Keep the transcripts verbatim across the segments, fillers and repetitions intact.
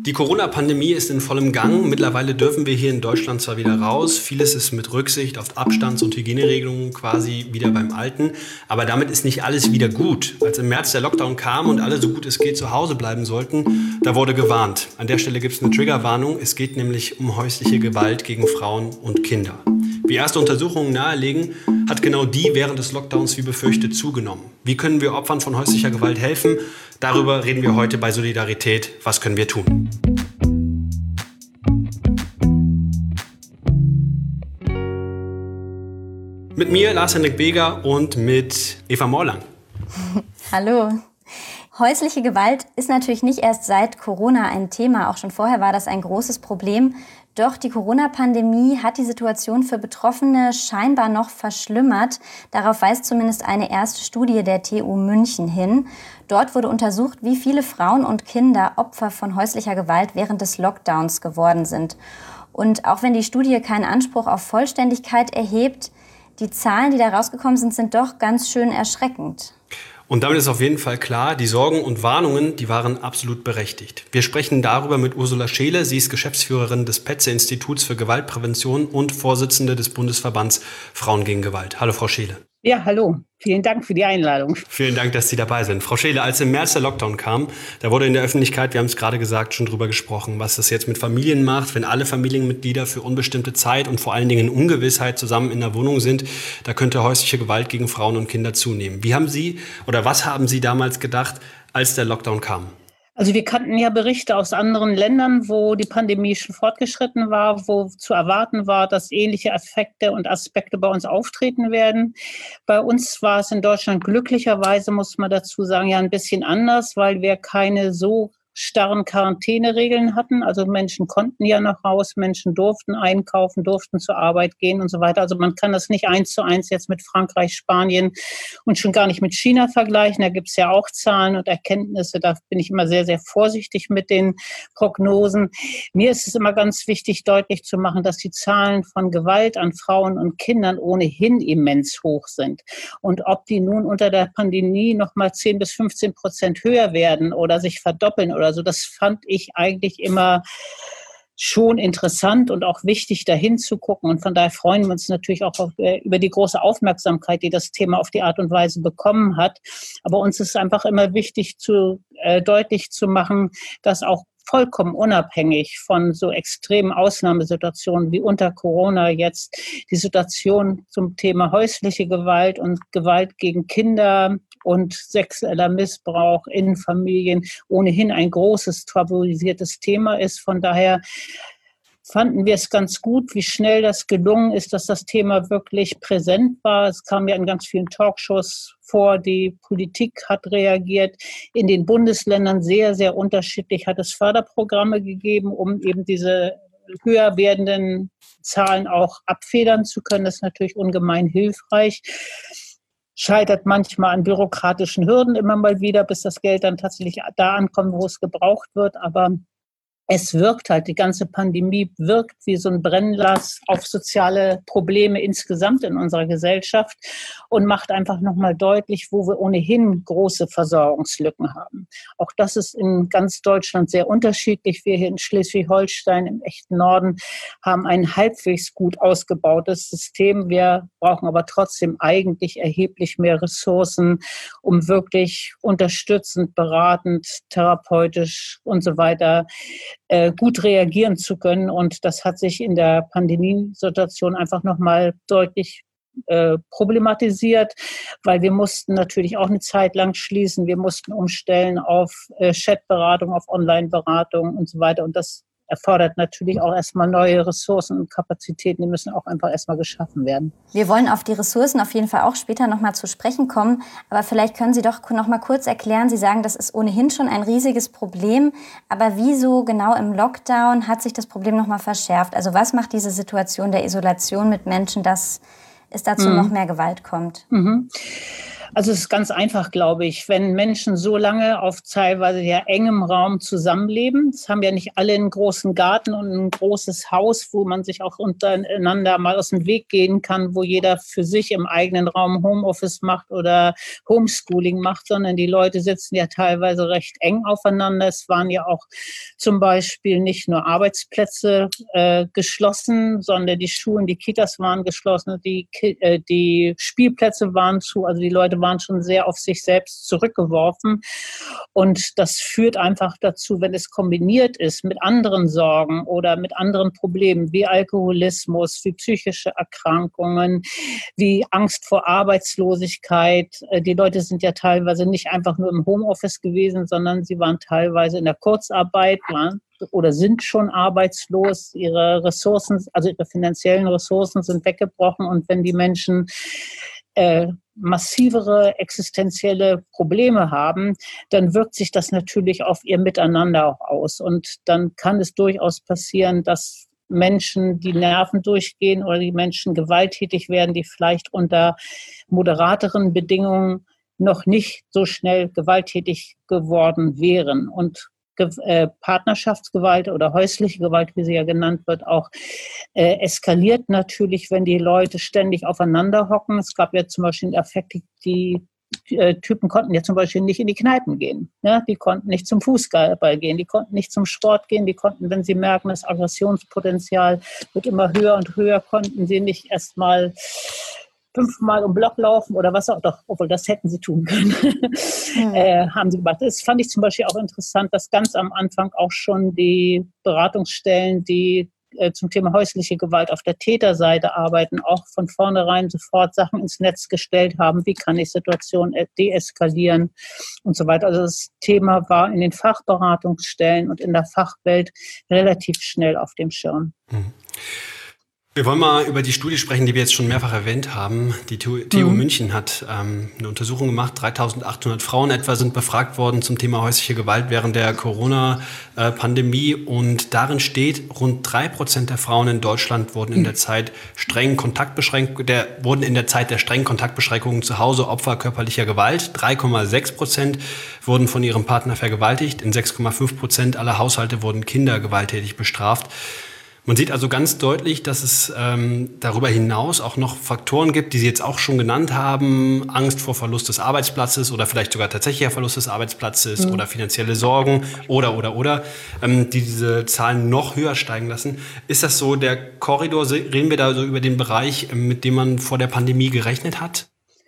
Die Corona-Pandemie ist in vollem Gang. Mittlerweile dürfen wir hier in Deutschland zwar wieder raus. Vieles ist mit Rücksicht auf Abstands- und Hygieneregelungen quasi wieder beim Alten. Aber damit ist nicht alles wieder gut. Als im März der Lockdown kam und alle so gut es geht zu Hause bleiben sollten, da wurde gewarnt. An der Stelle gibt es eine Triggerwarnung. Es geht nämlich um häusliche Gewalt gegen Frauen und Kinder. Wie erste Untersuchungen nahelegen, hat genau die während des Lockdowns wie befürchtet zugenommen. Wie können wir Opfern von häuslicher Gewalt helfen? Darüber reden wir heute bei Solidarität. Was können wir tun? Mit mir Lars-Henrik Beger und mit Eva Morlang. Hallo. Häusliche Gewalt ist natürlich nicht erst seit Corona ein Thema. Auch schon vorher war das ein großes Problem. Doch die Corona-Pandemie hat die Situation für Betroffene scheinbar noch verschlimmert. Darauf weist zumindest eine erste Studie der T U München hin. Dort wurde untersucht, wie viele Frauen und Kinder Opfer von häuslicher Gewalt während des Lockdowns geworden sind. Und auch wenn die Studie keinen Anspruch auf Vollständigkeit erhebt, die Zahlen, die da rausgekommen sind, sind doch ganz schön erschreckend. Und damit ist auf jeden Fall klar, die Sorgen und Warnungen, die waren absolut berechtigt. Wir sprechen darüber mit Ursula Scheele. Sie ist Geschäftsführerin des Petze-Instituts für Gewaltprävention und Vorsitzende des Bundesverbands Frauen gegen Gewalt. Hallo, Frau Scheele. Ja, hallo. Vielen Dank für die Einladung. Vielen Dank, dass Sie dabei sind. Frau Scheele, als im März der Lockdown kam, da wurde in der Öffentlichkeit, wir haben es gerade gesagt, schon drüber gesprochen, was das jetzt mit Familien macht, wenn alle Familienmitglieder für unbestimmte Zeit und vor allen Dingen in Ungewissheit zusammen in der Wohnung sind. Da könnte häusliche Gewalt gegen Frauen und Kinder zunehmen. Wie haben Sie oder was haben Sie damals gedacht, als der Lockdown kam? Also wir kannten ja Berichte aus anderen Ländern, wo die Pandemie schon fortgeschritten war, wo zu erwarten war, dass ähnliche Effekte und Aspekte bei uns auftreten werden. Bei uns war es in Deutschland glücklicherweise, muss man dazu sagen, ja ein bisschen anders, weil wir keine so starren Quarantäneregeln hatten. Also Menschen konnten ja noch raus, Menschen durften einkaufen, durften zur Arbeit gehen und so weiter. Also man kann das nicht eins zu eins jetzt mit Frankreich, Spanien und schon gar nicht mit China vergleichen. Da gibt es ja auch Zahlen und Erkenntnisse. Da bin ich immer sehr, sehr vorsichtig mit den Prognosen. Mir ist es immer ganz wichtig, deutlich zu machen, dass die Zahlen von Gewalt an Frauen und Kindern ohnehin immens hoch sind. Und ob die nun unter der Pandemie noch mal zehn bis fünfzehn Prozent höher werden oder sich verdoppeln oder also das fand ich eigentlich immer schon interessant und auch wichtig, dahin zu gucken. Und von daher freuen wir uns natürlich auch auf, äh, über die große Aufmerksamkeit, die das Thema auf die Art und Weise bekommen hat. Aber uns ist einfach immer wichtig, zu, äh, deutlich zu machen, dass auch vollkommen unabhängig von so extremen Ausnahmesituationen wie unter Corona jetzt die Situation zum Thema häusliche Gewalt und Gewalt gegen Kinder und sexueller Missbrauch in Familien ohnehin ein großes tabuisiertes Thema ist. Von daher fanden wir es ganz gut, wie schnell das gelungen ist, dass das Thema wirklich präsent war. Es kam ja in ganz vielen Talkshows vor, die Politik hat reagiert. In den Bundesländern sehr, sehr unterschiedlich hat es Förderprogramme gegeben, um eben diese höher werdenden Zahlen auch abfedern zu können. Das ist natürlich ungemein hilfreich. Scheitert manchmal an bürokratischen Hürden immer mal wieder, bis das Geld dann tatsächlich da ankommt, wo es gebraucht wird. Aber es wirkt halt, die ganze Pandemie wirkt wie so ein Brennglas auf soziale Probleme insgesamt in unserer Gesellschaft und macht einfach nochmal deutlich, wo wir ohnehin große Versorgungslücken haben. Auch das ist in ganz Deutschland sehr unterschiedlich. Wir hier in Schleswig-Holstein im echten Norden haben ein halbwegs gut ausgebautes System. Wir brauchen aber trotzdem eigentlich erheblich mehr Ressourcen, um wirklich unterstützend, beratend, therapeutisch und so weiter gut reagieren zu können. Und das hat sich in der Pandemiesituation einfach nochmal deutlich äh, problematisiert, weil wir mussten natürlich auch eine Zeit lang schließen. Wir mussten umstellen auf äh, Chatberatung, auf Online-Beratung und so weiter. Und das erfordert natürlich auch erstmal neue Ressourcen und Kapazitäten, die müssen auch einfach erstmal geschaffen werden. Wir wollen auf die Ressourcen auf jeden Fall auch später nochmal zu sprechen kommen, aber vielleicht können Sie doch noch mal kurz erklären, Sie sagen, das ist ohnehin schon ein riesiges Problem, aber wieso genau im Lockdown hat sich das Problem nochmal verschärft? Also was macht diese Situation der Isolation mit Menschen, dass es dazu mhm. noch mehr Gewalt kommt? Mhm. Also es ist ganz einfach, glaube ich, wenn Menschen so lange auf teilweise ja engem Raum zusammenleben. Es haben ja nicht alle einen großen Garten und ein großes Haus, wo man sich auch untereinander mal aus dem Weg gehen kann, wo jeder für sich im eigenen Raum Homeoffice macht oder Homeschooling macht, sondern die Leute sitzen ja teilweise recht eng aufeinander. Es waren ja auch zum Beispiel nicht nur Arbeitsplätze äh, geschlossen, sondern die Schulen, die Kitas waren geschlossen, die, äh, die Spielplätze waren zu, also die Leute waren schon sehr auf sich selbst zurückgeworfen. Und das führt einfach dazu, wenn es kombiniert ist mit anderen Sorgen oder mit anderen Problemen wie Alkoholismus, wie psychische Erkrankungen, wie Angst vor Arbeitslosigkeit. Die Leute sind ja teilweise nicht einfach nur im Homeoffice gewesen, sondern sie waren teilweise in der Kurzarbeit, waren oder sind schon arbeitslos, ihre Ressourcen, also ihre finanziellen Ressourcen sind weggebrochen. Und wenn die Menschen äh, massivere existenzielle Probleme haben, dann wirkt sich das natürlich auf ihr Miteinander auch aus. Und dann kann es durchaus passieren, dass Menschen die Nerven durchgehen oder die Menschen gewalttätig werden, die vielleicht unter moderateren Bedingungen noch nicht so schnell gewalttätig geworden wären. Und Äh, Partnerschaftsgewalt oder häusliche Gewalt, wie sie ja genannt wird, auch äh, eskaliert natürlich, wenn die Leute ständig aufeinander hocken. Es gab ja zum Beispiel den Effekt, die äh, Typen konnten ja zum Beispiel nicht in die Kneipen gehen. Ne? Die konnten nicht zum Fußball gehen, die konnten nicht zum Sport gehen, die konnten, wenn sie merken, das Aggressionspotenzial wird immer höher und höher, konnten sie nicht erstmal fünfmal um Block laufen oder was auch, doch, obwohl das hätten sie tun können, mhm. äh, haben sie gemacht. Das fand ich zum Beispiel auch interessant, dass ganz am Anfang auch schon die Beratungsstellen, die äh, zum Thema häusliche Gewalt auf der Täterseite arbeiten, auch von vornherein sofort Sachen ins Netz gestellt haben, wie kann ich Situationen deeskalieren und so weiter. Also das Thema war in den Fachberatungsstellen und in der Fachwelt relativ schnell auf dem Schirm. Mhm. Wir wollen mal über die Studie sprechen, die wir jetzt schon mehrfach erwähnt haben. Die T U mhm. München hat ähm, eine Untersuchung gemacht. dreitausendachthundert Frauen etwa sind befragt worden zum Thema häusliche Gewalt während der Corona-Pandemie. Und darin steht, rund drei Prozent der Frauen in Deutschland wurden in der Zeit strengen Kontaktbeschränkungen, der, wurden in der Zeit der strengen Kontaktbeschränkungen zu Hause Opfer körperlicher Gewalt. drei Komma sechs Prozent wurden von ihrem Partner vergewaltigt. In sechs Komma fünf Prozent aller Haushalte wurden Kinder gewalttätig bestraft. Man sieht also ganz deutlich, dass es ähm, darüber hinaus auch noch Faktoren gibt, die Sie jetzt auch schon genannt haben. Angst vor Verlust des Arbeitsplatzes oder vielleicht sogar tatsächlicher Verlust des Arbeitsplatzes mhm. oder finanzielle Sorgen oder, oder, oder, ähm, die diese Zahlen noch höher steigen lassen. Ist das so der Korridor, reden wir da so über den Bereich, mit dem man vor der Pandemie gerechnet hat?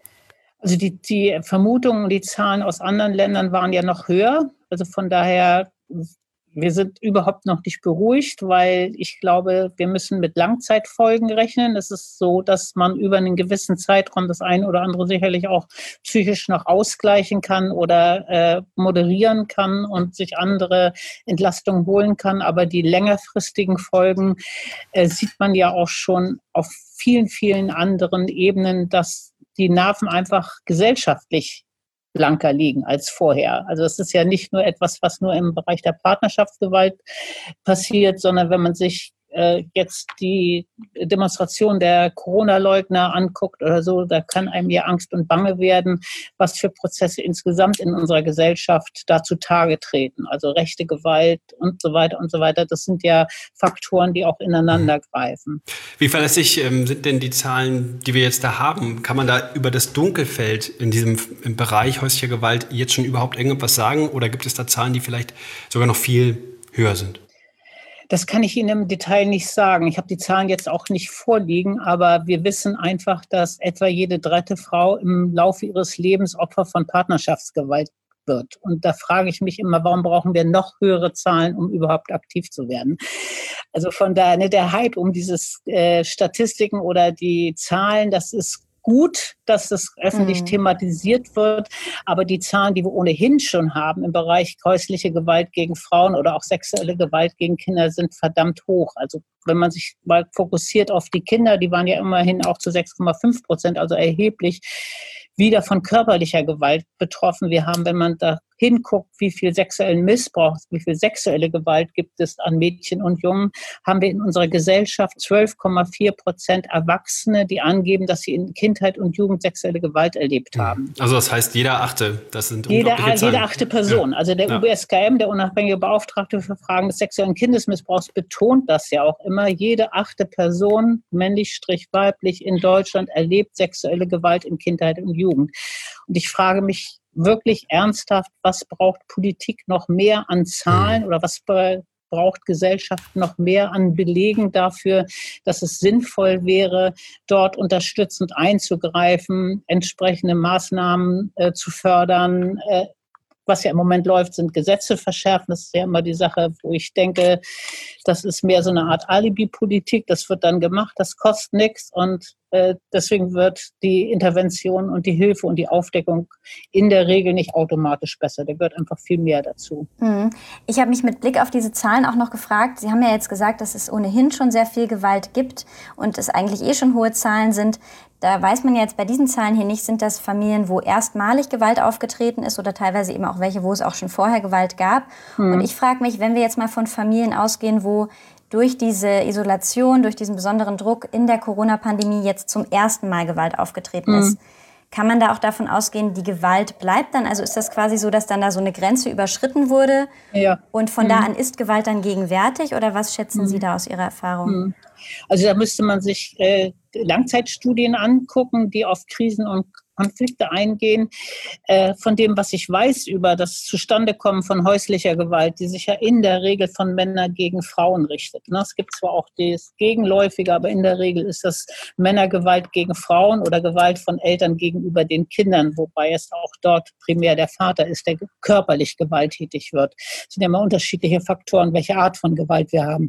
Also die, die Vermutungen, die Zahlen aus anderen Ländern waren ja noch höher. Also von daher... Wir sind überhaupt noch nicht beruhigt, weil ich glaube, wir müssen mit Langzeitfolgen rechnen. Es ist so, dass man über einen gewissen Zeitraum das eine oder andere sicherlich auch psychisch noch ausgleichen kann oder äh, moderieren kann und sich andere Entlastungen holen kann. Aber die längerfristigen Folgen äh, sieht man ja auch schon auf vielen, vielen anderen Ebenen, dass die Nerven einfach gesellschaftlich blanker liegen als vorher. Also es ist ja nicht nur etwas, was nur im Bereich der Partnerschaftsgewalt passiert, sondern wenn man sich äh, jetzt die Demonstration der Corona-Leugner anguckt oder so, da kann einem ja Angst und Bange werden, was für Prozesse insgesamt in unserer Gesellschaft da zutage treten. Also rechte Gewalt und so weiter und so weiter. Das sind ja Faktoren, die auch ineinander greifen. Wie verlässlich ähm, sind denn die Zahlen, die wir jetzt da haben? Kann man da über das Dunkelfeld in diesem im Bereich häuslicher Gewalt jetzt schon überhaupt irgendwas sagen? Oder gibt es da Zahlen, die vielleicht sogar noch viel höher sind? Das kann ich Ihnen im Detail nicht sagen. Ich habe die Zahlen jetzt auch nicht vorliegen, aber wir wissen einfach, dass etwa jede dritte Frau im Laufe ihres Lebens Opfer von Partnerschaftsgewalt wird. Und da frage ich mich immer, warum brauchen wir noch höhere Zahlen, um überhaupt aktiv zu werden? Also von daher, ne, der Hype um dieses äh, Statistiken oder die Zahlen, das ist gut, dass es öffentlich mhm. thematisiert wird, aber die Zahlen, die wir ohnehin schon haben im Bereich häusliche Gewalt gegen Frauen oder auch sexuelle Gewalt gegen Kinder, sind verdammt hoch. Also wenn man sich mal fokussiert auf die Kinder, die waren ja immerhin auch zu sechs Komma fünf Prozent, also erheblich wieder von körperlicher Gewalt betroffen. Wir haben, wenn man da hinguckt, wie viel sexuellen Missbrauch, wie viel sexuelle Gewalt gibt es an Mädchen und Jungen, haben wir in unserer Gesellschaft zwölf Komma vier Prozent Erwachsene, die angeben, dass sie in Kindheit und Jugend sexuelle Gewalt erlebt haben. Also das heißt, jeder Achte, das sind jede, unglaubliche Zahlen. Jede achte Person. Ja. Also der ja. U B S K M, der unabhängige Beauftragte für Fragen des sexuellen Kindesmissbrauchs, betont das ja auch immer. Jede achte Person, männlich-weiblich in Deutschland, erlebt sexuelle Gewalt in Kindheit und Jugend. Und ich frage mich wirklich ernsthaft, was braucht Politik noch mehr an Zahlen mhm. oder was braucht Gesellschaft noch mehr an Belegen dafür, dass es sinnvoll wäre, dort unterstützend einzugreifen, entsprechende Maßnahmen äh, zu fördern. Äh, was ja im Moment läuft, sind Gesetze verschärfen. Das ist ja immer die Sache, wo ich denke, das ist mehr so eine Art Alibi-Politik. Das wird dann gemacht, das kostet nichts und äh, deswegen wird die Intervention und die Hilfe und die Aufdeckung in der Regel nicht automatisch besser. Da gehört einfach viel mehr dazu. Ich habe mich mit Blick auf diese Zahlen auch noch gefragt. Sie haben ja jetzt gesagt, dass es ohnehin schon sehr viel Gewalt gibt und es eigentlich eh schon hohe Zahlen sind. Da weiß man ja jetzt bei diesen Zahlen hier nicht, sind das Familien, wo erstmalig Gewalt aufgetreten ist oder teilweise eben auch welche, wo es auch schon vorher Gewalt gab. Hm. Und ich frage mich, wenn wir jetzt mal von Familien ausgehen, wo durch diese Isolation, durch diesen besonderen Druck in der Corona-Pandemie jetzt zum ersten Mal Gewalt aufgetreten hm. ist, kann man da auch davon ausgehen, die Gewalt bleibt dann? Also ist das quasi so, dass dann da so eine Grenze überschritten wurde ja. und von hm. da an ist Gewalt dann gegenwärtig oder was schätzen hm. Sie da aus Ihrer Erfahrung? Hm. Also da müsste man sich äh, Langzeitstudien angucken, die auf Krisen und Konflikte eingehen. Äh, von dem, was ich weiß über das Zustandekommen von häuslicher Gewalt, die sich ja in der Regel von Männern gegen Frauen richtet. Ne? Es gibt zwar auch das Gegenläufige, aber in der Regel ist das Männergewalt gegen Frauen oder Gewalt von Eltern gegenüber den Kindern, wobei es auch dort primär der Vater ist, der körperlich gewalttätig wird. Es sind ja immer unterschiedliche Faktoren, welche Art von Gewalt wir haben.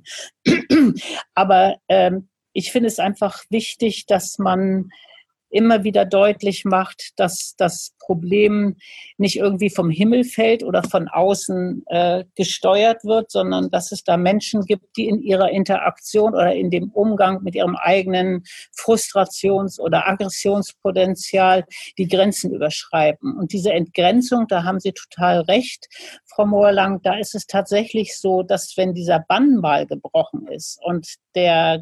Aber ähm, ich finde es einfach wichtig, dass man immer wieder deutlich macht, dass das Problem nicht irgendwie vom Himmel fällt oder von außen äh, gesteuert wird, sondern dass es da Menschen gibt, die in ihrer Interaktion oder in dem Umgang mit ihrem eigenen Frustrations- oder Aggressionspotenzial die Grenzen überschreiten. Und diese Entgrenzung, da haben Sie total recht, Frau Moorlang, da ist es tatsächlich so, dass wenn dieser Bann mal gebrochen ist und der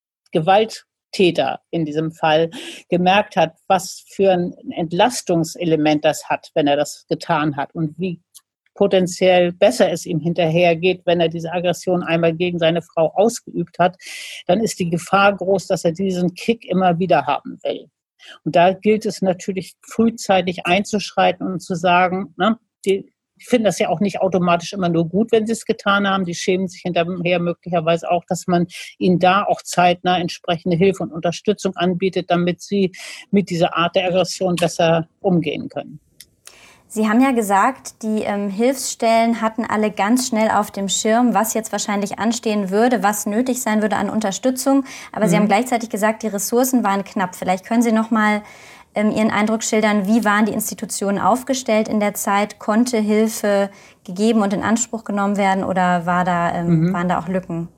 Gewalt Täter in diesem Fall gemerkt hat, was für ein Entlastungselement das hat, wenn er das getan hat und wie potenziell besser es ihm hinterhergeht, wenn er diese Aggression einmal gegen seine Frau ausgeübt hat, dann ist die Gefahr groß, dass er diesen Kick immer wieder haben will. Und da gilt es natürlich frühzeitig einzuschreiten und zu sagen, ne, die Ich finde das ja auch nicht automatisch immer nur gut, wenn sie es getan haben. Die schämen sich hinterher möglicherweise auch, dass man ihnen da auch zeitnah entsprechende Hilfe und Unterstützung anbietet, damit sie mit dieser Art der Aggression besser umgehen können. Sie haben ja gesagt, die ähm, Hilfsstellen hatten alle ganz schnell auf dem Schirm, was jetzt wahrscheinlich anstehen würde, was nötig sein würde an Unterstützung. Aber mhm. Sie haben gleichzeitig gesagt, die Ressourcen waren knapp. Vielleicht können Sie noch mal Ihren Eindruck schildern, wie waren die Institutionen aufgestellt in der Zeit? Konnte Hilfe gegeben und in Anspruch genommen werden oder war da, ähm, mhm. waren da auch Lücken?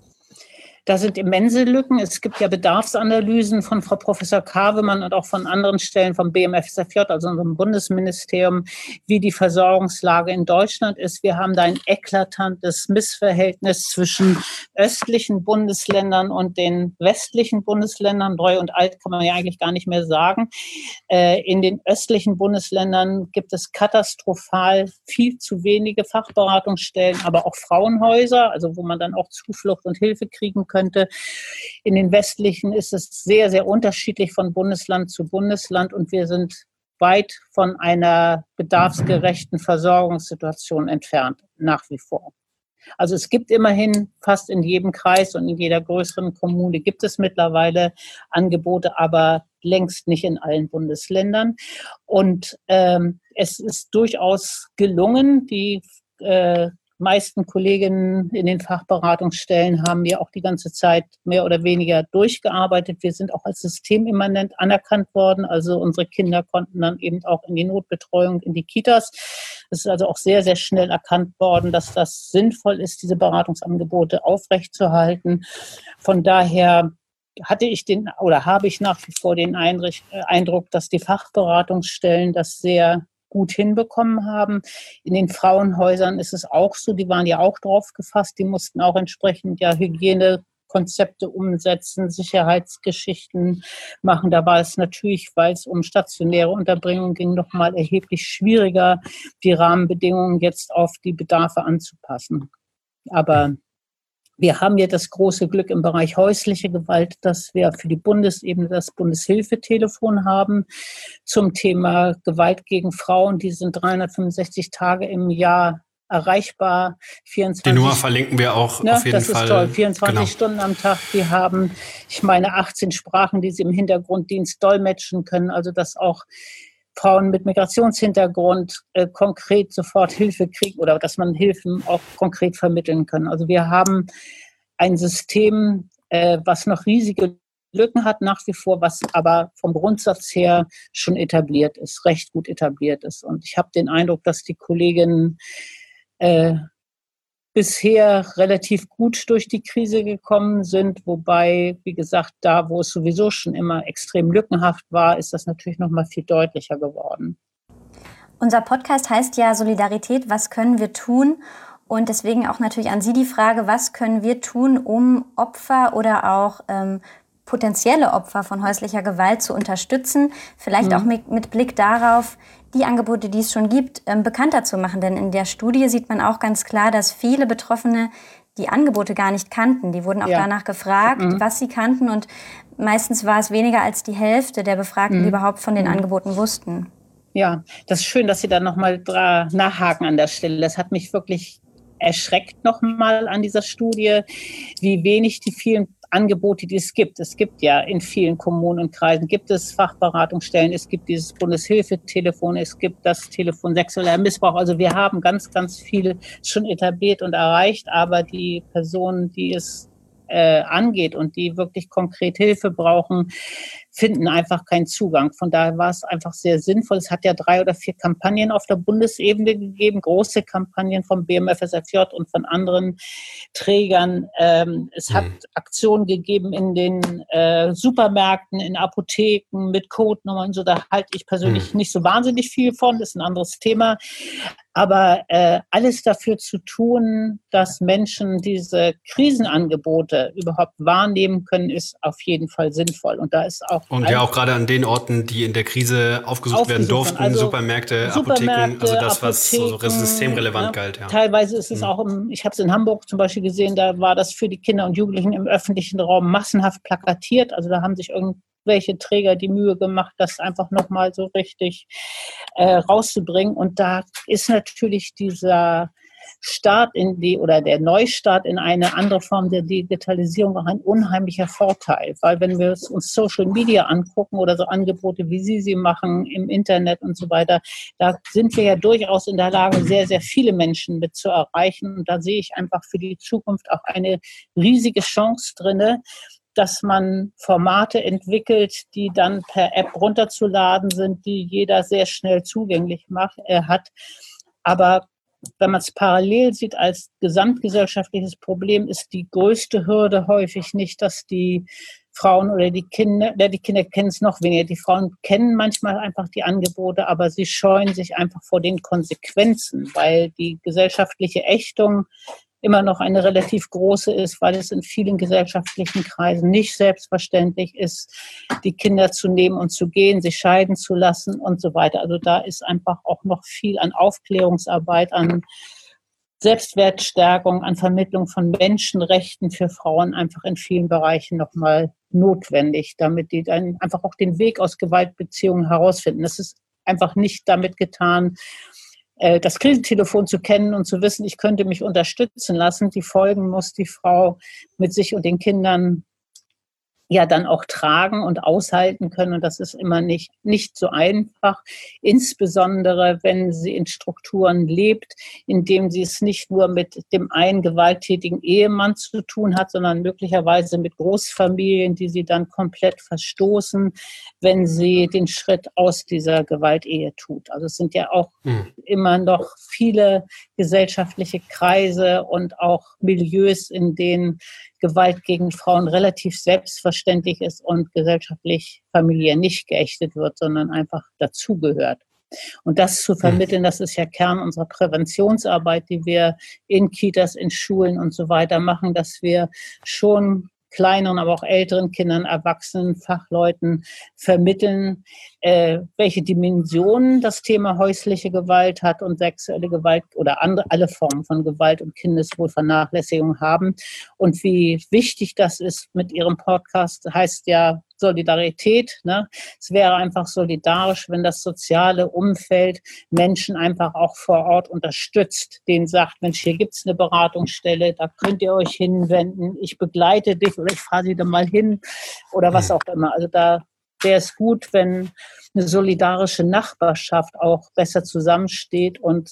Da sind immense Lücken. Es gibt ja Bedarfsanalysen von Frau Professor Kavemann und auch von anderen Stellen vom B M F S F J, also unserem Bundesministerium, wie die Versorgungslage in Deutschland ist. Wir haben da ein eklatantes Missverhältnis zwischen östlichen Bundesländern und den westlichen Bundesländern. Neu und alt kann man ja eigentlich gar nicht mehr sagen. In den östlichen Bundesländern gibt es katastrophal viel zu wenige Fachberatungsstellen, aber auch Frauenhäuser, also wo man dann auch Zuflucht und Hilfe kriegen könnte. In den westlichen ist es sehr, sehr unterschiedlich von Bundesland zu Bundesland und wir sind weit von einer bedarfsgerechten Versorgungssituation entfernt, nach wie vor. Also es gibt immerhin fast in jedem Kreis und in jeder größeren Kommune gibt es mittlerweile Angebote, aber längst nicht in allen Bundesländern. Und ähm, es ist durchaus gelungen, die äh, meisten Kolleginnen in den Fachberatungsstellen haben ja auch die ganze Zeit mehr oder weniger durchgearbeitet. Wir sind auch als systemimmanent anerkannt worden. Also unsere Kinder konnten dann eben auch in die Notbetreuung, in die Kitas. Es ist also auch sehr, sehr schnell erkannt worden, dass das sinnvoll ist, diese Beratungsangebote aufrechtzuerhalten. Von daher hatte ich den oder habe ich nach wie vor den Eindruck, dass die Fachberatungsstellen das sehr gut hinbekommen haben. In den Frauenhäusern ist es auch so, die waren ja auch drauf gefasst, die mussten auch entsprechend ja Hygienekonzepte umsetzen, Sicherheitsgeschichten machen. Da war es natürlich, weil es um stationäre Unterbringung ging, noch mal erheblich schwieriger, die Rahmenbedingungen jetzt auf die Bedarfe anzupassen. Aber wir haben ja das große Glück im Bereich häusliche Gewalt, dass wir für die Bundesebene das Bundeshilfetelefon haben zum Thema Gewalt gegen Frauen. Die sind dreihundertfünfundsechzig Tage im Jahr erreichbar. vierundzwanzig Die Nummer verlinken wir auch ne, auf jeden das Fall. Ist toll. vierundzwanzig genau. Stunden am Tag. Die haben, ich meine, achtzehn Sprachen, die sie im Hintergrunddienst dolmetschen können. Also dass auch Frauen mit Migrationshintergrund äh, konkret sofort Hilfe kriegen oder dass man Hilfen auch konkret vermitteln kann. Also wir haben ein System, äh, was noch riesige Lücken hat nach wie vor, was aber vom Grundsatz her schon etabliert ist, recht gut etabliert ist. Und ich habe den Eindruck, dass die Kolleginnen äh, bisher relativ gut durch die Krise gekommen sind, wobei, wie gesagt, da, wo es sowieso schon immer extrem lückenhaft war, ist das natürlich noch mal viel deutlicher geworden. Unser Podcast heißt ja Solidarität, was können wir tun? Und deswegen auch natürlich an Sie die Frage, was können wir tun, um Opfer oder auch ähm, potenzielle Opfer von häuslicher Gewalt zu unterstützen, vielleicht mhm. auch mit, mit Blick darauf, die Angebote, die es schon gibt, ähm, bekannter zu machen. Denn in der Studie sieht man auch ganz klar, dass viele Betroffene die Angebote gar nicht kannten. Die wurden auch ja. danach gefragt, mhm. was sie kannten. Und meistens war es weniger als die Hälfte der Befragten, mhm. die überhaupt von den mhm. Angeboten wussten. Ja, das ist schön, dass Sie da nochmal nachhaken an der Stelle. Das hat mich wirklich erschreckt nochmal an dieser Studie, wie wenig die vielen Angebote, die es gibt. Es gibt ja in vielen Kommunen und Kreisen, gibt es Fachberatungsstellen, es gibt dieses Bundeshilfetelefon, es gibt das Telefon sexueller Missbrauch. Also wir haben ganz, ganz viel schon etabliert und erreicht, aber die Personen, die es äh, angeht und die wirklich konkret Hilfe brauchen, finden einfach keinen Zugang. Von daher war es einfach sehr sinnvoll. Es hat ja drei oder vier Kampagnen auf der Bundesebene gegeben, große Kampagnen vom B M F S F J und von anderen Trägern. Ähm, es hat hm. Aktionen gegeben in den äh, Supermärkten, in Apotheken mit Codenummern. So, da halte ich persönlich hm. nicht so wahnsinnig viel von. Das ist ein anderes Thema. Aber äh, alles dafür zu tun, dass Menschen diese Krisenangebote überhaupt wahrnehmen können, ist auf jeden Fall sinnvoll. Und da ist auch und ja auch gerade an den Orten, die in der Krise aufgesucht, aufgesucht werden durften, also Supermärkte, Supermärkte, Apotheken, also das, was so systemrelevant ja. galt. Ja. Teilweise ist es mhm. auch, im, ich habe es in Hamburg zum Beispiel gesehen, da war das für die Kinder und Jugendlichen im öffentlichen Raum massenhaft plakatiert. Also da haben sich irgendwie welche Träger die Mühe gemacht, das einfach nochmal so richtig äh, rauszubringen. Und da ist natürlich dieser Start in die oder der Neustart in eine andere Form der Digitalisierung auch ein unheimlicher Vorteil. Weil wenn wir uns Social Media angucken oder so Angebote, wie Sie sie machen im Internet und so weiter, da sind wir ja durchaus in der Lage, sehr, sehr viele Menschen mit zu erreichen. Und da sehe ich einfach für die Zukunft auch eine riesige Chance drinne, dass man Formate entwickelt, die dann per App runterzuladen sind, die jeder sehr schnell zugänglich macht, äh, hat. Aber wenn man es parallel sieht als gesamtgesellschaftliches Problem, ist die größte Hürde häufig nicht, dass die Frauen oder die Kinder, ja, die Kinder kennen es noch weniger. Die Frauen kennen manchmal einfach die Angebote, aber sie scheuen sich einfach vor den Konsequenzen, weil die gesellschaftliche Ächtung immer noch eine relativ große ist, weil es in vielen gesellschaftlichen Kreisen nicht selbstverständlich ist, die Kinder zu nehmen und zu gehen, sich scheiden zu lassen und so weiter. Also da ist einfach auch noch viel an Aufklärungsarbeit, an Selbstwertstärkung, an Vermittlung von Menschenrechten für Frauen einfach in vielen Bereichen nochmal notwendig, damit die dann einfach auch den Weg aus Gewaltbeziehungen herausfinden. Das ist einfach nicht damit getan, das Krisentelefon zu kennen und zu wissen, ich könnte mich unterstützen lassen. Die Folgen muss die Frau mit sich und den Kindern ja dann auch tragen und aushalten können. Und das ist immer nicht, nicht so einfach, insbesondere wenn sie in Strukturen lebt, in denen sie es nicht nur mit dem einen gewalttätigen Ehemann zu tun hat, sondern möglicherweise mit Großfamilien, die sie dann komplett verstoßen, wenn sie den Schritt aus dieser Gewaltehe tut. Also es sind ja auch mhm. immer noch viele gesellschaftliche Kreise und auch Milieus, in denen Gewalt gegen Frauen relativ selbstverständlich ist und gesellschaftlich familiär nicht geächtet wird, sondern einfach dazugehört. Und das zu vermitteln, das ist ja Kern unserer Präventionsarbeit, die wir in Kitas, in Schulen und so weiter machen, dass wir schon kleineren, aber auch älteren Kindern, Erwachsenen, Fachleuten vermitteln, äh, welche Dimensionen das Thema häusliche Gewalt hat und sexuelle Gewalt oder andere, alle Formen von Gewalt und Kindeswohlvernachlässigung haben und wie wichtig das ist mit Ihrem Podcast, heißt ja Solidarität. Ne? Es wäre einfach solidarisch, wenn das soziale Umfeld Menschen einfach auch vor Ort unterstützt, denen sagt, Mensch, hier gibt's eine Beratungsstelle, da könnt ihr euch hinwenden, ich begleite dich oder ich fahre sie da mal hin oder was auch immer. Also da wäre es gut, wenn eine solidarische Nachbarschaft auch besser zusammensteht und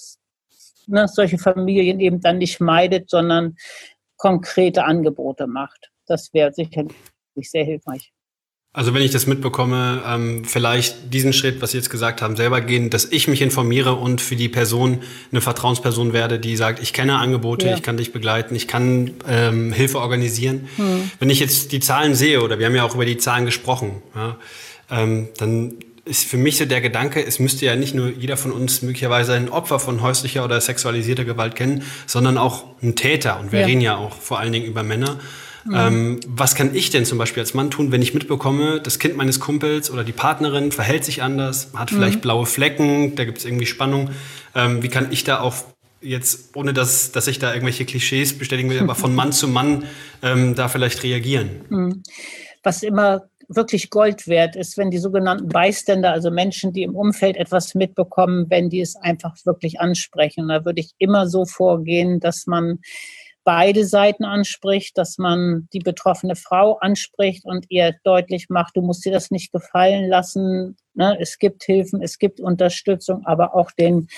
ne, solche Familien eben dann nicht meidet, sondern konkrete Angebote macht. Das wäre sicherlich sehr hilfreich. Also wenn ich das mitbekomme, ähm, vielleicht diesen Schritt, was Sie jetzt gesagt haben, selber gehen, dass ich mich informiere und für die Person eine Vertrauensperson werde, die sagt, ich kenne Angebote, ja. ich kann dich begleiten, ich kann ähm, Hilfe organisieren. Hm. Wenn ich jetzt die Zahlen sehe, oder wir haben ja auch über die Zahlen gesprochen, ja, ähm, dann ist für mich so der Gedanke, es müsste ja nicht nur jeder von uns möglicherweise ein Opfer von häuslicher oder sexualisierter Gewalt kennen, sondern auch ein Täter. Und wir ja. reden ja auch vor allen Dingen über Männer. Mhm. Ähm, was kann ich denn zum Beispiel als Mann tun, wenn ich mitbekomme, das Kind meines Kumpels oder die Partnerin verhält sich anders, hat vielleicht mhm. blaue Flecken, da gibt es irgendwie Spannung. Ähm, wie kann ich da auch jetzt, ohne dass, dass ich da irgendwelche Klischees bestätigen will, aber von Mann zu Mann ähm, da vielleicht reagieren? Mhm. Was immer wirklich Gold wert ist, wenn die sogenannten Bystander, also Menschen, die im Umfeld etwas mitbekommen, wenn die es einfach wirklich ansprechen. Und da würde ich immer so vorgehen, dass man beide Seiten anspricht, dass man die betroffene Frau anspricht und ihr deutlich macht, du musst dir das nicht gefallen lassen. Ne? Es gibt Hilfen, es gibt Unterstützung, aber auch den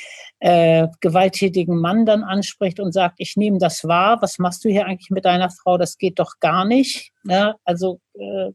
äh, gewalttätigen Mann dann anspricht und sagt, ich nehme das wahr, was machst du hier eigentlich mit deiner Frau? Das geht doch gar nicht. Ne? Also äh,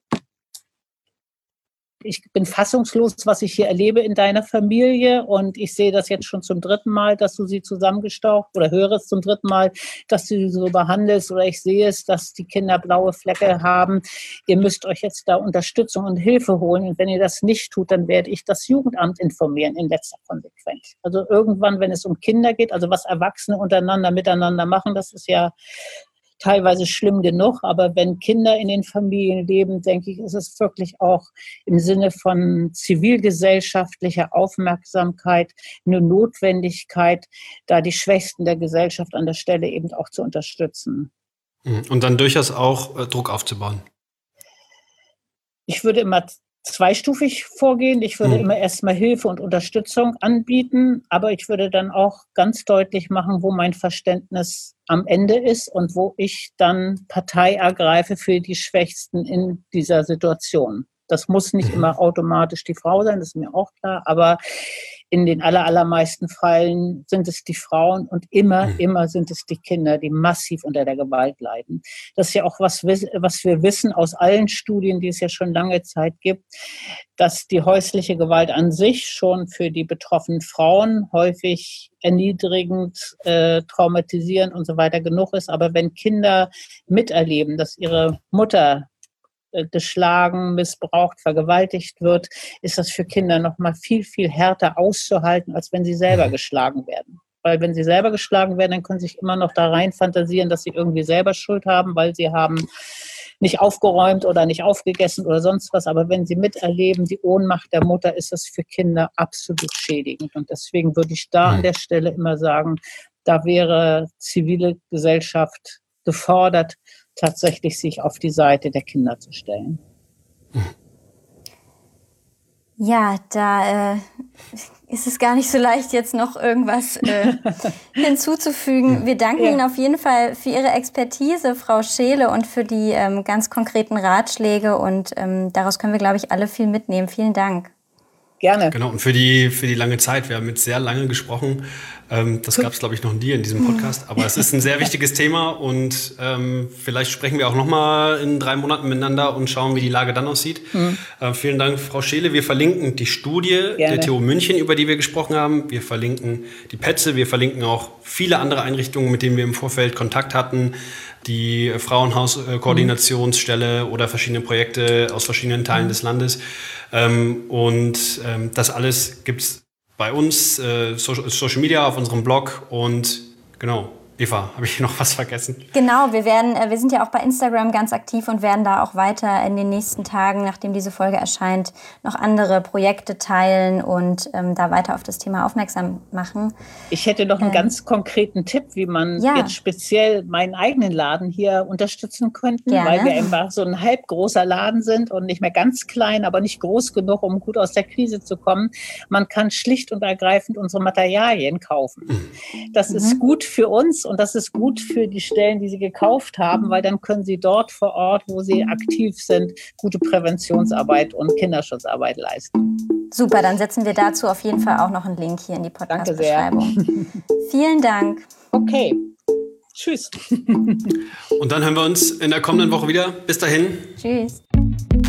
ich bin fassungslos, was ich hier erlebe in deiner Familie und ich sehe das jetzt schon zum dritten Mal, dass du sie zusammengestaucht oder höre es zum dritten Mal, dass du sie so behandelst oder ich sehe es, dass die Kinder blaue Flecke haben. Ihr müsst euch jetzt da Unterstützung und Hilfe holen und wenn ihr das nicht tut, dann werde ich das Jugendamt informieren in letzter Konsequenz. Also irgendwann, wenn es um Kinder geht, also was Erwachsene untereinander miteinander machen, das ist ja teilweise schlimm genug, aber wenn Kinder in den Familien leben, denke ich, ist es wirklich auch im Sinne von zivilgesellschaftlicher Aufmerksamkeit eine Notwendigkeit, da die Schwächsten der Gesellschaft an der Stelle eben auch zu unterstützen. Und dann durchaus auch äh, Druck aufzubauen. Ich würde immer zweistufig vorgehen. Ich würde mhm. immer erstmal Hilfe und Unterstützung anbieten, aber ich würde dann auch ganz deutlich machen, wo mein Verständnis am Ende ist und wo ich dann Partei ergreife für die Schwächsten in dieser Situation. Das muss nicht immer automatisch die Frau sein, das ist mir auch klar, aber in den aller, allermeisten Fällen sind es die Frauen und immer, mhm. immer sind es die Kinder, die massiv unter der Gewalt leiden. Das ist ja auch was, was wir wissen aus allen Studien, die es ja schon lange Zeit gibt, dass die häusliche Gewalt an sich schon für die betroffenen Frauen häufig erniedrigend, äh, traumatisierend und so weiter genug ist. Aber wenn Kinder miterleben, dass ihre Mutter geschlagen, missbraucht, vergewaltigt wird, ist das für Kinder noch mal viel, viel härter auszuhalten, als wenn sie selber geschlagen werden. Weil wenn sie selber geschlagen werden, dann können sie sich immer noch da rein fantasieren, dass sie irgendwie selber Schuld haben, weil sie haben nicht aufgeräumt oder nicht aufgegessen oder sonst was. Aber wenn sie miterleben, die Ohnmacht der Mutter, ist das für Kinder absolut schädigend. Und deswegen würde ich da an der Stelle immer sagen, da wäre zivile Gesellschaft gefordert, tatsächlich sich auf die Seite der Kinder zu stellen. Ja, da äh, ist es gar nicht so leicht, jetzt noch irgendwas äh, hinzuzufügen. Wir danken ja. Ihnen auf jeden Fall für Ihre Expertise, Frau Scheele, und für die ähm, ganz konkreten Ratschläge. Und ähm, daraus können wir, glaube ich, alle viel mitnehmen. Vielen Dank. Gerne. Genau, und für die, für die lange Zeit. Wir haben jetzt sehr lange gesprochen. Ähm, das gab es, glaube ich, noch nie in diesem Podcast. Aber es ist ein sehr wichtiges Thema und ähm, vielleicht sprechen wir auch noch mal in drei Monaten miteinander und schauen, wie die Lage dann aussieht. Mhm. Äh, vielen Dank, Frau Scheele. Wir verlinken die Studie Gerne. der T U München, über die wir gesprochen haben. Wir verlinken die Petze. Wir verlinken auch viele andere Einrichtungen, mit denen wir im Vorfeld Kontakt hatten. Die Frauenhauskoordinationsstelle mhm. oder verschiedene Projekte aus verschiedenen Teilen mhm. des Landes. Ähm, und ähm, das alles gibt's bei uns, äh, Social Media, auf unserem Blog und genau. Eva, habe ich noch was vergessen? Genau, wir werden, wir sind ja auch bei Instagram ganz aktiv und werden da auch weiter in den nächsten Tagen, nachdem diese Folge erscheint, noch andere Projekte teilen und ähm, da weiter auf das Thema aufmerksam machen. Ich hätte noch einen ähm, ganz konkreten Tipp, wie man ja. jetzt speziell meinen eigenen Laden hier unterstützen könnte, weil wir einfach so ein halb großer Laden sind und nicht mehr ganz klein, aber nicht groß genug, um gut aus der Krise zu kommen. Man kann schlicht und ergreifend unsere Materialien kaufen. Das mhm. ist gut für uns. Und das ist gut für die Stellen, die Sie gekauft haben, weil dann können Sie dort vor Ort, wo Sie aktiv sind, gute Präventionsarbeit und Kinderschutzarbeit leisten. Super, dann setzen wir dazu auf jeden Fall auch noch einen Link hier in die Podcast-Beschreibung. Vielen Dank. Okay, tschüss. Und dann hören wir uns in der kommenden Woche wieder. Bis dahin. Tschüss.